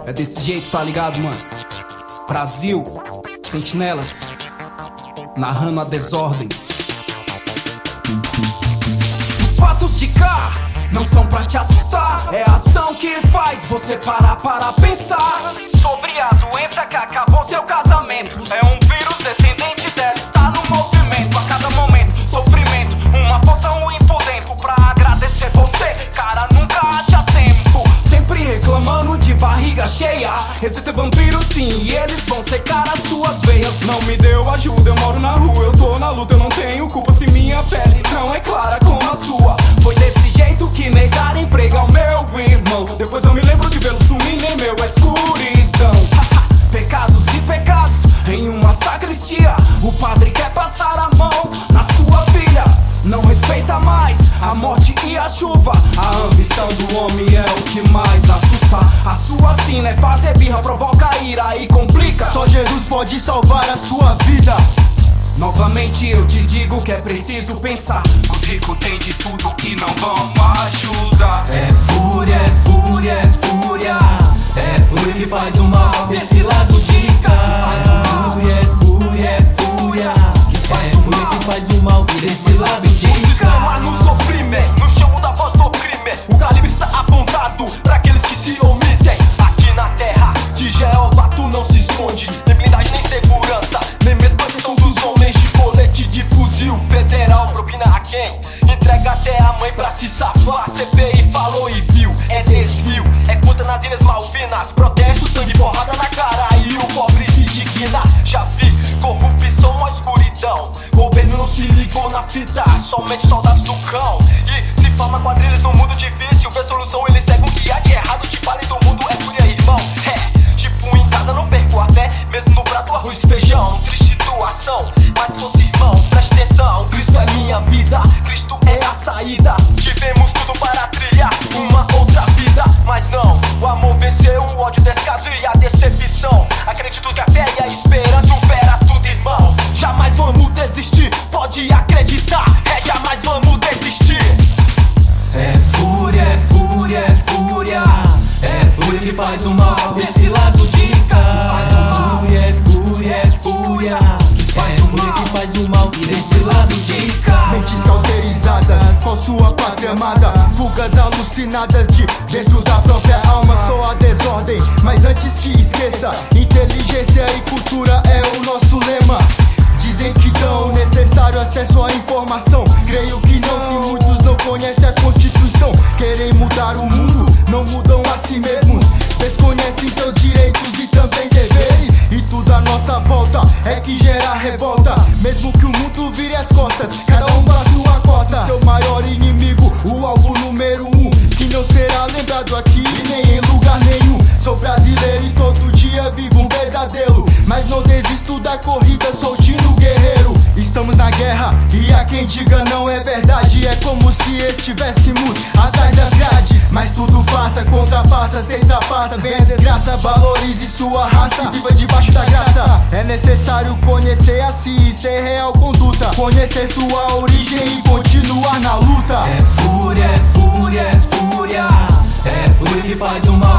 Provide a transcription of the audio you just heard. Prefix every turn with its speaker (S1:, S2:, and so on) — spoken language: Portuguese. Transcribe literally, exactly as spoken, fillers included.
S1: É desse jeito, tá ligado, mano? Brasil, sentinelas, narrando a desordem. Os fatos de cá não são pra te assustar, é a ação que faz você parar para pensar sobre a doença que acabou seu casamento. É um vírus descendente dela, está no movimento. A cada momento, sofrimento, uma força ruim por dentro. Pra agradecer você, cara, nunca acha tempo. Sempre reclamando de barriga cheia. Existem vampiros sim, e eles vão secar as suas veias. Não me deu ajuda, eu moro na rua, eu tô na luta. Eu não tenho culpa se minha pele não é clara como a sua. Foi desse jeito que negaram emprego ao meu irmão. Depois eu me lembro de vê-lo sumir em meu escuridão. Pecados e pecados em uma sacristia. O padre quer passar a mão na sua filha. Não respeita mais a morte e a chuva. A ambição do homem é o que mais assusta. A sua sina é fazer birra, provoca ira e complica.
S2: Só Jesus pode salvar a sua vida.
S1: Novamente eu te digo que é preciso pensar. Os ricos têm de tudo e não vão ajudar.
S3: É fúria, é fúria, é fúria. É fúria que faz o mal desse lado de cá. É fúria, é fúria, é fúria. Que faz é o fúria mal. Que faz o mal desse lado de cá.
S4: O sistema nos oprime, no chão da voz do crime. O calibre está apontado pra aqueles que se omitem. Aqui na terra de Jeová tu não se esconde. Nem blindagem, nem segurança, nem mesmo proteção dos homens. De colete de fuzil federal, propina a quem? Entrega até a mãe pra se safar. C P I falou e viu, é desvio. É conta nas Ilhas Malvinas. Protesto, sangue, porrada na cara e o pobre se digna. Já vi corrupção na escuridão. Governo não se ligou na fita, somente soldados do cão. E se forma quadrilhas no mundo difícil. Vê solução, eles cegam o que há de errado. Te falei do mundo, é fúria, irmão. É, tipo em casa não perco a fé. Mesmo no prato, arroz e feijão. Triste situação, mas fosse irmão, preste atenção. Cristo é minha vida, Cristo é a saída. Tivemos tudo para trilhar uma outra vida, mas não, o amor venceu o ódio, o descaso e a decepção. Acredito que a fé e a esperança supera tudo, irmão. Jamais vamos desistir, pode acreditar. É, jamais vamos desistir.
S3: É fúria, é fúria, é fúria. É fúria que faz o mal desse lado de cá. É fúria, é fúria, é fúria. Que faz o mal, que faz o mal desse lado de cá.
S2: Mentes cauterizadas com sua pátria amada. Fugas alucinadas de dentro da própria alma. Só a desordem, mas antes que esqueça, inteligência e cultura é o nosso lema. Dizem que dão necessário acesso à informação. Creio que não, se muitos não conhecem a Constituição. Querem mudar o mundo, não mudam a si mesmos. Desconhecem seus direitos e também deveres. E tudo à nossa volta é que gera revolta. Mesmo que o mundo vire as costas, cada um pra sua cota. Seu maior inimigo, o alvo número um, que não será lembrado aqui nem em lugar nenhum. Sou brasileiro e todo dia vivo um pesadelo, mas não desisto da corrida, sou Tino Guerreiro. Estamos na guerra e há quem diga não é verdade. É como se estivéssemos atrás das grades. Mas tudo passa, contrapassa, se ultrapassa. Vem a desgraça, valorize sua raça, viva debaixo da graça. É necessário conhecer a si e ser real conduta. Conhecer sua origem e continuar na luta.
S3: É fúria, é fúria, é fúria. É fúria que faz o mal